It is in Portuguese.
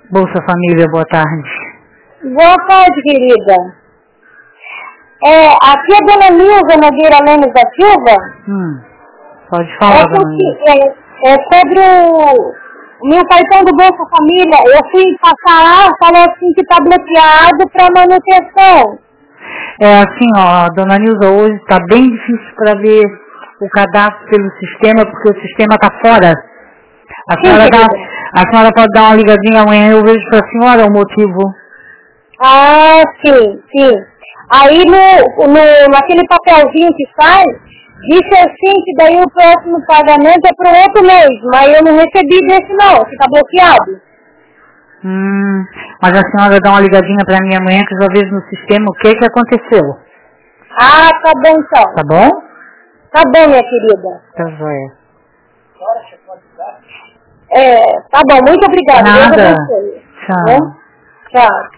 Bolsa Família, boa tarde. Boa tarde, querida. Aqui é a dona Nilza Nogueira Lemos da Silva. Pode falar, dona Nilza. É sobre o meu cartão do Bolsa Família. Eu fui passar lá, falou assim que está bloqueado para manutenção. É assim, ó, dona Nilza, hoje está bem difícil para ver o cadastro pelo sistema, porque o sistema está fora. A senhora pode dar uma ligadinha amanhã, eu vejo para a senhora o motivo. Ah, sim. Aí naquele papelzinho que faz, disse assim que daí o próximo pagamento é para o outro mês, mas eu não recebi desse não, que está bloqueado. Mas a senhora dá uma ligadinha para mim amanhã, que eu já vejo no sistema o que aconteceu. Ah, tá bom então. Tá bom? Tá bom, minha querida. Tá joia. Tá bom, muito obrigada. Nada. Tchau. Tchau. Tchau.